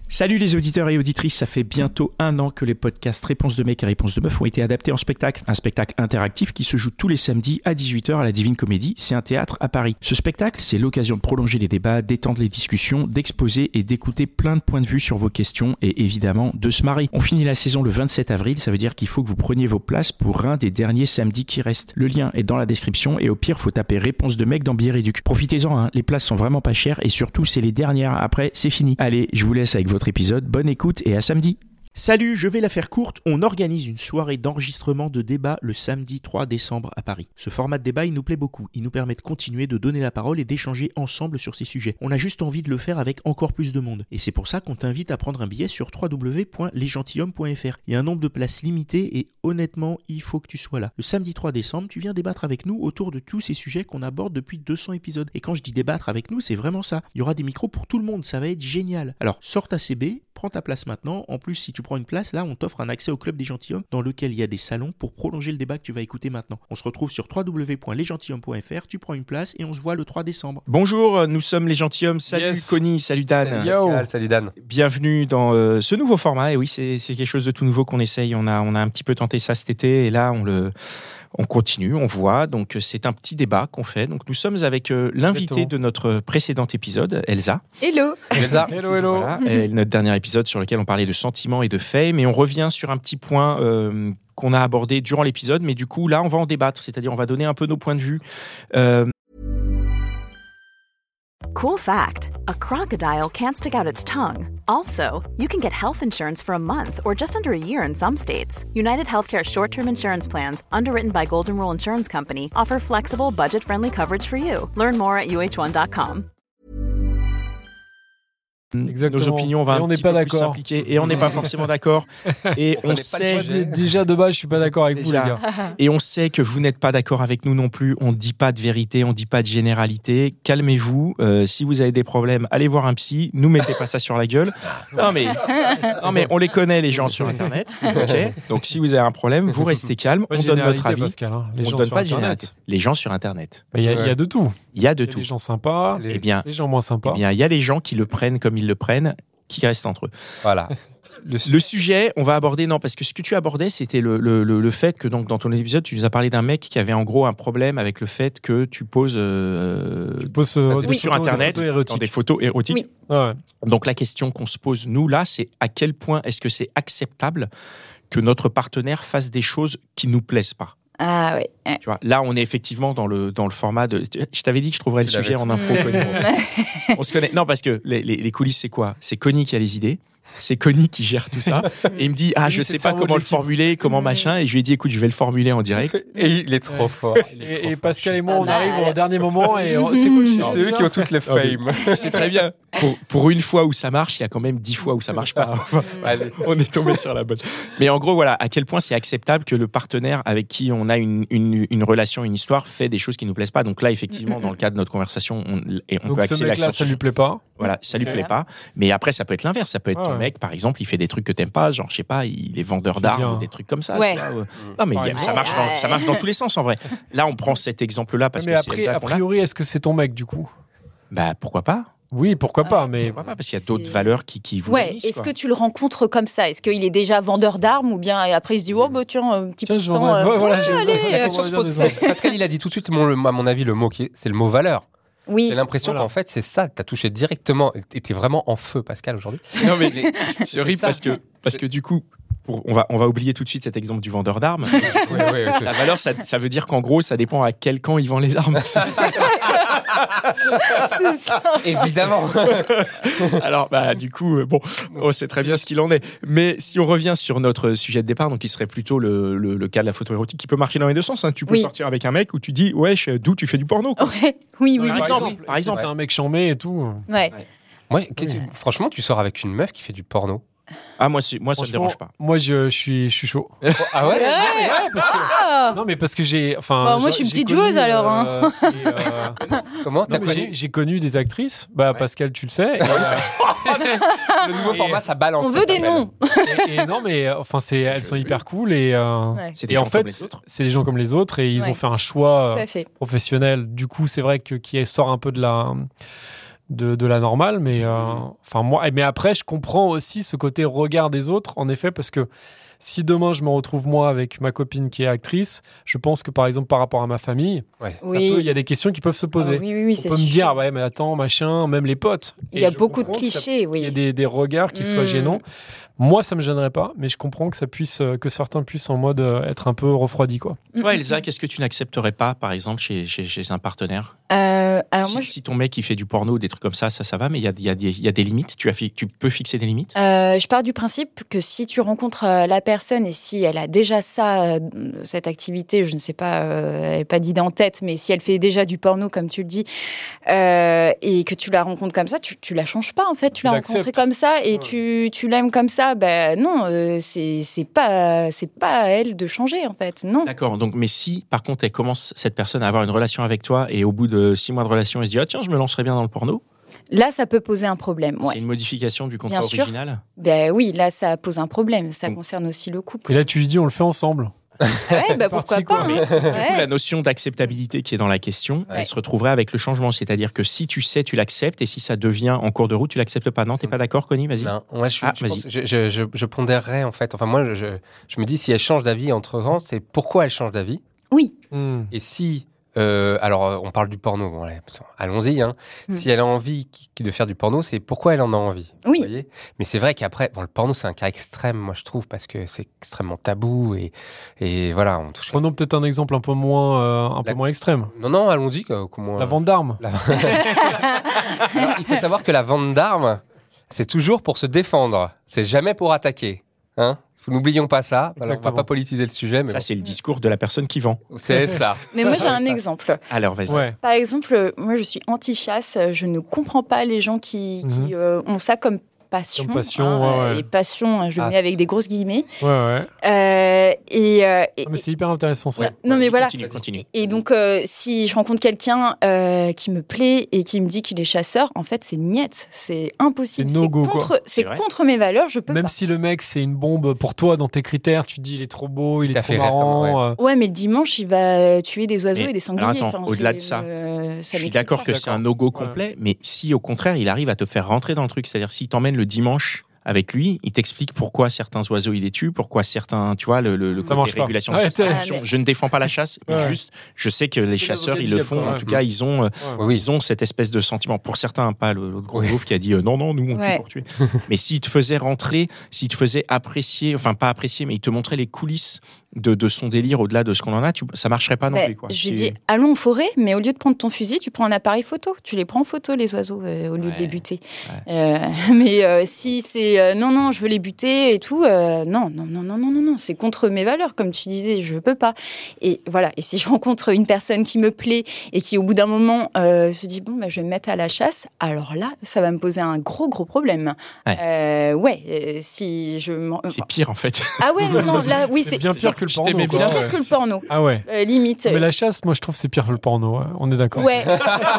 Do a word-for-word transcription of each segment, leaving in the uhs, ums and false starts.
Salut les auditeurs et auditrices, ça fait bientôt un an que les podcasts Réponse de mec et Réponse de meuf ont été adaptés en spectacle. Un spectacle interactif qui se joue tous les samedis à dix-huit heures à la Divine Comédie, c'est un théâtre à Paris. Ce spectacle, c'est l'occasion de prolonger les débats, d'étendre les discussions, d'exposer et d'écouter plein de points de vue sur vos questions et évidemment de se marrer. On finit la saison le vingt-sept avril, ça veut dire qu'il faut que vous preniez vos places pour un des derniers samedis qui restent. Le lien est dans la description et au pire, faut taper Réponse de mec dans Bière et Duc. Profitez-en, hein, les places sont vraiment pas chères et surtout, c'est les dernières. Après, c'est fini. Allez, je vous laisse avec votre épisode. Bonne écoute et à samedi. Salut, je vais la faire courte, on organise une soirée d'enregistrement de débat le samedi trois décembre à Paris. Ce format de débat, il nous plaît beaucoup, il nous permet de continuer de donner la parole et d'échanger ensemble sur ces sujets. On a juste envie de le faire avec encore plus de monde. Et c'est pour ça qu'on t'invite à prendre un billet sur w w w point les gentilshommes point f r. Il y a un nombre de places limité et honnêtement, il faut que tu sois là. Le samedi trois décembre, tu viens débattre avec nous autour de tous ces sujets qu'on aborde depuis deux cents épisodes. Et quand je dis débattre avec nous, c'est vraiment ça. Il y aura des micros pour tout le monde, ça va être génial. Alors, sors ta C B, prends ta place maintenant. En plus, si tu prends une place, là, on t'offre un accès au club des gentilshommes dans lequel il y a des salons pour prolonger le débat que tu vas écouter maintenant. On se retrouve sur w w w point les gentilshommes point f r, tu prends une place et on se voit le trois décembre. Bonjour, nous sommes les gentilshommes. Salut yes. Connie, salut Dan. Salut, Yo. Salut Dan. Bienvenue dans euh, ce nouveau format. Et oui, c'est, c'est quelque chose de tout nouveau qu'on essaye. On a, on a un petit peu tenté ça cet été et là, on le... On continue, on voit. Donc, c'est un petit débat qu'on fait. Donc, nous sommes avec euh, l'invité de notre précédent épisode, Elsa. Hello. Elsa. Hello, hello. Voilà, et notre dernier épisode sur lequel on parlait de sentiments et de fame. Et on revient sur un petit point euh, qu'on a abordé durant l'épisode. Mais du coup, là, on va en débattre. C'est-à-dire, on va donner un peu nos points de vue. Euh... Cool fact, a crocodile can't stick out its tongue. Also, you can get health insurance for a month or just under a year in some states. United Healthcare short-term insurance plans, underwritten by Golden Rule Insurance Company, offer flexible, budget-friendly coverage for you. Learn more at u h one dot com. Exactement. Nos opinions, on va et un on petit peu plus s'impliquer et on n'est pas forcément d'accord. Et on, on sait d- déjà de base, je suis pas d'accord avec déjà. vous les gars. Et on sait que vous n'êtes pas d'accord avec nous non plus. On dit pas de vérité, on dit pas de généralité. Calmez-vous. Euh, si vous avez des problèmes, allez voir un psy. Nous mettez pas ça sur la gueule. Non mais, non mais on les connaît les gens sur Internet. Okay. Donc si vous avez un problème, vous restez calme. Pas on donne notre avis. Pascal, hein. Les on gens donne sur pas Internet. de généralité. Les gens sur Internet. Il y, ouais. y a de tout. Il y a de y a tout. Les gens sympas. Les, eh bien, les gens moins sympas. Eh bien, il y a les gens qui le prennent comme ils le prennent, qui restent entre eux. Voilà. Le, le sujet, on va aborder, non, parce que ce que tu abordais, c'était le, le, le, le fait que donc, dans ton épisode, tu nous as parlé d'un mec qui avait en gros un problème avec le fait que tu poses, euh, tu poses euh, oui. sur photos, Internet des photos dans des photos érotiques. Oui. Ouais. Donc la question qu'on se pose, nous, là, c'est à quel point est-ce que c'est acceptable que notre partenaire fasse des choses qui ne nous plaisent pas ? Ah oui. Tu vois, là, on est effectivement dans le, dans le format de... Je t'avais dit que je trouverais le sujet en impro. On se connaît. Non, parce que les, les, les coulisses, c'est quoi ? C'est Connie qui a les idées. C'est Connie qui gère tout ça. Et il me dit, ah, je sais pas comment le formuler, comment machin. Et je lui ai dit, écoute, je vais le formuler en direct. Et il est trop fort. Est et, trop et Pascal fort. Et moi, on arrive au dernier moment et on... c'est cool. C'est eux qui ont toutes les fame. C'est très bien. Pour, pour une fois où ça marche, il y a quand même dix fois où ça marche pas. On est tombé sur la bonne. Mais en gros, voilà, à quel point c'est acceptable que le partenaire avec qui on a une, une, une relation, une histoire, fait des choses qui nous plaisent pas. Donc là, effectivement, dans le cadre de notre conversation, on, et on Donc peut axer l'accent. Ça lui plaît pas. Voilà, ça lui plaît pas. Mais après, ça peut être l'inverse. Ça peut être ah, ton ouais. mec, par exemple, il fait des trucs que t'aimes pas, genre, je sais pas, il est vendeur d'armes ou des trucs comme ça. Ouais. Là, ouais. Non, mais a, ça, marche dans, ça marche dans tous les sens, en vrai. Là, on prend cet exemple-là parce mais que après, c'est a priori, est-ce que c'est ton mec, du coup ? Bah, pourquoi pas ? Oui, pourquoi pas, mais... Pourquoi pas, parce qu'il y a d'autres c'est... valeurs qui, qui vous ouais, unissent. Est-ce quoi. que tu le rencontres comme ça ? Est-ce qu'il est déjà vendeur d'armes ou bien après il se dit oh bah tiens un petit tiens, peu de temps euh... ouais, voilà, ouais, je... allez, la question se pose. Pascal il a dit tout de suite mon, à mon avis le mot qui est, c'est le mot valeur. Oui. J'ai l'impression voilà. qu'en fait c'est ça, t'as touché directement, t'es vraiment en feu Pascal aujourd'hui. Non mais les... c'est horrible parce que parce que du coup. Pour, on, va, on va oublier tout de suite cet exemple du vendeur d'armes. oui, oui, oui. La valeur, ça, ça veut dire qu'en gros, ça dépend à quel camp il vend les armes. C'est ça. C'est ça. Évidemment. Alors, bah, du coup, bon, on sait très bien ce qu'il en est. Mais si on revient sur notre sujet de départ, donc qui serait plutôt le, le, le cas de la photo érotique, qui peut marcher dans les deux sens. Hein. Tu peux oui. sortir avec un mec où tu dis, wesh, d'où tu fais du porno quoi. Ouais. Oui, oui, par, oui. exemple, exemple, par exemple, c'est un mec chambé et tout. Ouais. ouais. Moi, oui. franchement, tu sors avec une meuf qui fait du porno. Ah moi c'est, moi ça me dérange pas. Moi je, je suis je suis chaud. Ah ouais, ouais, ouais parce que, ah non mais parce que j'ai enfin bah, moi je suis une petite joueuse alors hein. Euh, et, euh, Comment t'as non, connu j'ai, j'ai connu des actrices. Bah ouais. Pascal tu le sais. Et, euh, le nouveau et, format ça balance. On veut des noms. Et, et non mais enfin c'est elles sont hyper cool et euh, ouais. c'est des et gens en fait comme les autres. C'est des gens comme les autres et ils ouais. ont fait un choix euh, professionnel. Du coup c'est vrai que qui sort un peu de la de, de la normale, mais, euh, enfin, moi, mais après, je comprends aussi ce côté regard des autres, en effet, parce que si demain je me retrouve moi avec ma copine qui est actrice, je pense que par exemple par rapport à ma famille, Ouais. Oui. il y a des questions qui peuvent se poser. Ah oui, oui, oui, On c'est peut me sûr. dire, ouais, mais attends, machin, même les potes. Il y a Et je beaucoup de comprends que ça- clichés, oui. qu'il y ait des, des regards qui soient Mm. gênants. Moi, ça me gênerait pas, mais je comprends que ça puisse, euh, que certains puissent en mode euh, être un peu refroidis, quoi. Toi, Elsa, qu'est-ce que tu n'accepterais pas, par exemple, chez, chez, chez un partenaire? Euh, alors si, moi, je, si ton mec il fait du porno ou des trucs comme ça, ça, ça va, mais il y a, il y, a des- il y a des limites. Tu, as, fi- tu peux fixer des limites? euh, je pars du principe que si tu rencontres euh, la personne et si elle a déjà ça, euh, cette activité, je ne sais pas, euh, elle n'est pas d'idée en tête, mais si elle fait déjà du porno, comme tu le dis, euh, et que tu la rencontres comme ça, tu, tu la changes pas en fait. Tu Tu l'as l'acceptes. rencontrée comme ça et Ouais. tu, tu l'aimes comme ça. Ben non, euh, c'est c'est pas c'est pas à elle de changer en fait. Non. D'accord. Donc, mais si, par contre, elle commence, cette personne, à avoir une relation avec toi et au bout de six mois de relation, elle se dit, ah tiens, je me lancerais bien dans le porno. Là, ça peut poser un problème. C'est Ouais. une modification du contrat Bien sûr. original. Ben oui, là, ça pose un problème. Ça Donc- concerne aussi le couple. Et là, tu lui dis, on le fait ensemble. Ouais, ben pourquoi parti, pas. quoi. hein. Du coup, Ouais. la notion d'acceptabilité qui est dans la question, Ouais. elle se retrouverait avec le changement. C'est-à-dire que si tu sais, tu l'acceptes, et si ça devient en cours de route, tu l'acceptes pas. Non, t'es pas d'accord, Connie? Vas-y. Non, moi, je, suis- Ah, je, pense- vas-y. je, je, je, je pondérerais, en fait. Enfin, moi, je, je me dis, si elle change d'avis entre temps, c'est pourquoi elle change d'avis. Oui. Hmm. Et si, euh, alors, euh, on parle du porno, bon, allez, allons-y. Hein. Mm. Si elle a envie qui- qui- de faire du porno, c'est pourquoi elle en a envie. Oui. Vous voyez. Mais c'est vrai qu'après, bon, le porno, c'est un cas extrême, moi, je trouve, parce que c'est extrêmement tabou et, et voilà, on touche. Prenons peut-être un exemple un peu moins, euh, un peu La- moins extrême. Non, non, allons-y. que- Comment, La vente d'armes. la- Alors, il faut savoir que la vente d'armes, c'est toujours pour se défendre. C'est jamais pour attaquer. Hein. N'oublions pas ça. Alors, on va Exactement. pas politiser le sujet, mais Ça, c'est le discours de la personne qui vend. bon, c'est ça. Mais moi, j'ai un Ça. exemple. Alors, vas-y. Ouais. Par exemple, moi, je suis anti-chasse. Je ne comprends pas les gens qui, qui, Mhm. euh, ont ça comme passion. Comme passion, hein, ouais, ouais. Et passion, je le Ah, mets c'est- avec des grosses guillemets. Ouais, ouais. Euh, et, euh, et- Ah, mais c'est hyper intéressant, ça. non, non, mais Vas-y, voilà. Continue, continue. Et donc, euh, si je rencontre quelqu'un euh, qui me plaît et qui me dit qu'il est chasseur, en fait, c'est niette. C'est impossible. C'est no go, quoi. contre, C'est c'est vrai. contre mes valeurs. Je peux Même pas. si le mec, c'est une bombe pour toi dans tes critères, tu te dis, il est trop beau, il t'a est trop fait rire, marrant. comme- euh, Ouais, mais le dimanche, il va tuer des oiseaux Mais, et des sangliers. alors attends, Enfin, au-delà c'est, de ça, euh, ça Je suis m'excite d'accord pas. que c'est un no-go complet, mais si au contraire, il arrive à te faire rentrer dans le truc, c'est-à-dire s'il t'emmène le dimanche avec lui, il t'explique pourquoi certains oiseaux il les tue, pourquoi certains, tu vois, le, le, le Ça côté marche pas. régulation de Ouais, chasse. t'es- Attention, Ah, mais- je ne défends pas la chasse, mais Ouais. juste, je sais que les C'est chasseurs, l'avocat ils du le font. diable, En ouais. tout cas, ils ont, euh, ouais. Oui. ils ont cette espèce de sentiment. Pour certains, pas le- l'autre gros Oui. beauf qui a dit euh, non, non, nous on tue Ouais. pour tuer. Mais s'il te faisait rentrer, s'il te faisait apprécier, enfin pas apprécier, mais il te montrait les coulisses de, de son délire au-delà de ce qu'on en a, tu, ça marcherait pas non Ben, plus. Quoi. je lui C'est- dis, allons en forêt, mais au lieu de prendre ton fusil, tu prends un appareil photo. Tu les prends en photo, les oiseaux, euh, au lieu Ouais. de les buter. Euh, mais euh, si c'est euh, non, non, je veux les buter et tout, euh, non, non, non, non, non, non, non, c'est contre mes valeurs, comme tu disais, je peux pas. Et voilà. Et si je rencontre une personne qui me plaît et qui, au bout d'un moment, euh, se dit, bon, bah, je vais me mettre à la chasse, alors là, ça va me poser un gros, gros problème. Ouais. Euh, ouais, euh, si je. m'en- C'est pire en fait. Ah ouais, non, non, là, oui, C'est c'est bien c'est pire que le je porno. t'aimais quoi. bien, pire Ouais. que le porno. Ah ouais. Euh, limite. Mais la chasse, moi, je trouve que c'est pire que le porno. Ouais. On est d'accord. Ouais.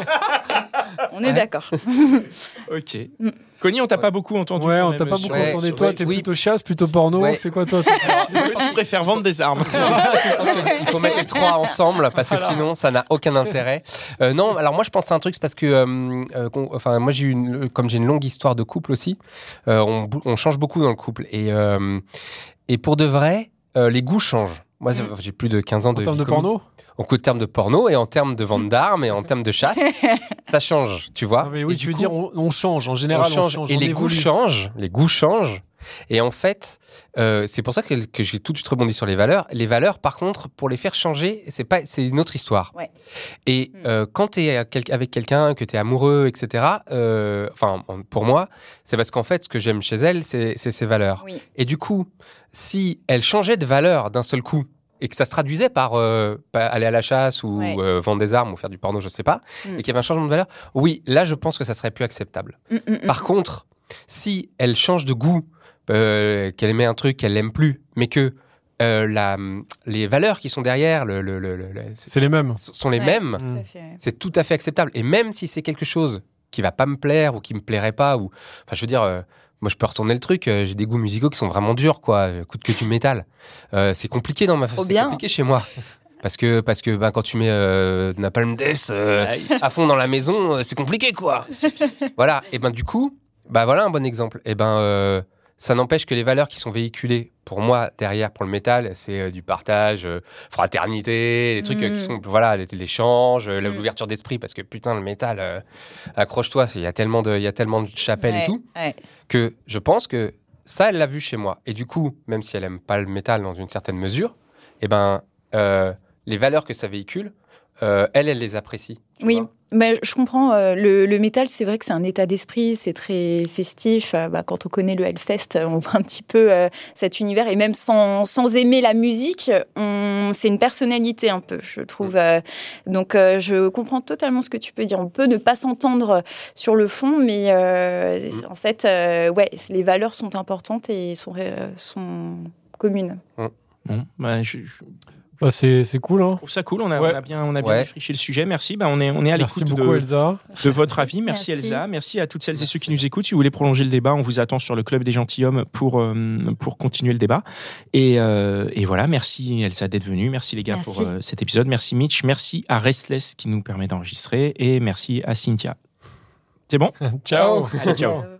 On est d'accord. Ok. Mm. Connie, on t'a pas beaucoup entendu. Ouais, quand on même t'a pas sur- beaucoup Ouais, entendu. sur- Toi, ouais, t'es oui. plutôt chasse, plutôt porno. Ouais. C'est quoi, toi Tu préfères vendre des armes. Je pense qu'il faut mettre les trois ensemble parce que Voilà. sinon ça n'a aucun intérêt. Euh, non, alors moi je pense à un truc c'est parce que, euh, euh, qu'on- enfin moi j'ai eu une, comme j'ai une longue histoire de couple aussi, euh, on, bou- on change beaucoup dans le couple et euh, et pour de vrai euh, les goûts changent. Moi j'ai- j'ai plus de quinze ans de En termes vie de commune. porno En termes de porno et en termes de vente d'armes et en termes de chasse, ça change, tu vois. Non, mais oui, Et tu du veux coup, dire, on, on change. En on général, on change, change. et on les goûts évolue. changent, les goûts changent. Et en fait, euh, c'est pour ça que, que j'ai tout de suite rebondi sur les valeurs. Les valeurs, par contre, pour les faire changer, c'est pas, c'est une autre histoire. Ouais. Et Mm. euh, quand tu es avec quelqu'un, que tu es amoureux, et cetera, euh, enfin, pour moi, c'est parce qu'en fait, ce que j'aime chez elle, c'est c'est ses valeurs. Oui. Et du coup, si elle changeait de valeur d'un seul coup, et que ça se traduisait par, euh, par aller à la chasse ou Ouais. euh, vendre des armes ou faire du porno, je sais pas, Mm. et qu'il y avait un changement de valeur, oui, là, je pense que ça serait plus acceptable. Mm, mm, mm. Par contre, si elle change de goût, euh, qu'elle aimait un truc qu'elle n'aime plus, mais que euh, la, les valeurs qui sont derrière le, le, le, le- le- C'est les mêmes. sont les Ouais. mêmes, Tout à fait. c'est tout à fait acceptable. Et même si c'est quelque chose qui va pas me plaire ou qui me plairait pas, ou, enfin, je veux dire, euh, moi, je peux retourner le truc. euh, j'ai des goûts musicaux qui sont vraiment durs, quoi. Écoute que du métal. Euh, c'est compliqué dans ma Trop c'est bien. compliqué chez moi. Parce que, parce que ben, quand tu mets euh, Napalm Death euh, nice. à fond dans la maison, euh, c'est compliqué, quoi. Voilà. Et ben du coup, bah voilà un bon exemple. Et ben euh, ça n'empêche que les valeurs qui sont véhiculées, pour moi, derrière, pour le métal, c'est euh, du partage, euh, fraternité, des trucs mmh. euh, qui sont, voilà, l'échange, euh, mmh. l'ouverture d'esprit, parce que putain, le métal, euh, accroche-toi, il y a tellement de, il y a tellement de chapelles ouais, et tout, ouais. que je pense que ça, elle l'a vu chez moi. Et du coup, même si elle aime pas le métal dans une certaine mesure, et ben euh, les valeurs que ça véhicule, euh, elle, elle les apprécie. Oui, bah, je comprends. Euh, le, le métal, c'est vrai que c'est un état d'esprit, c'est très festif. Euh, bah, quand on connaît le Hellfest, on voit un petit peu euh, cet univers. Et même sans, sans aimer la musique, on, c'est une personnalité un peu, je trouve. Euh, donc, euh, je comprends totalement ce que tu peux dire. On peut ne pas s'entendre sur le fond, mais euh, en fait, euh, ouais, les valeurs sont importantes et sont, euh, sont communes. Bon, bah, je... je... Bah c'est, c'est cool, hein. Je trouve ça cool, on a, ouais. on a bien, on a bien ouais. défriché le sujet. Merci, bah, on, est, on est à Merci l'écoute beaucoup, de, Elsa. de votre avis. Merci, Merci Elsa, merci à toutes celles Merci. et ceux qui nous écoutent. Si vous voulez prolonger le débat, on vous attend sur le Club des Gentilshommes pour, euh, pour continuer le débat. Et, euh, et voilà, merci Elsa d'être venue, merci les gars merci. pour euh, cet épisode. Merci Mitch, merci à Restless qui nous permet d'enregistrer et merci à Cynthia. C'est bon? Ciao. Allez, ciao.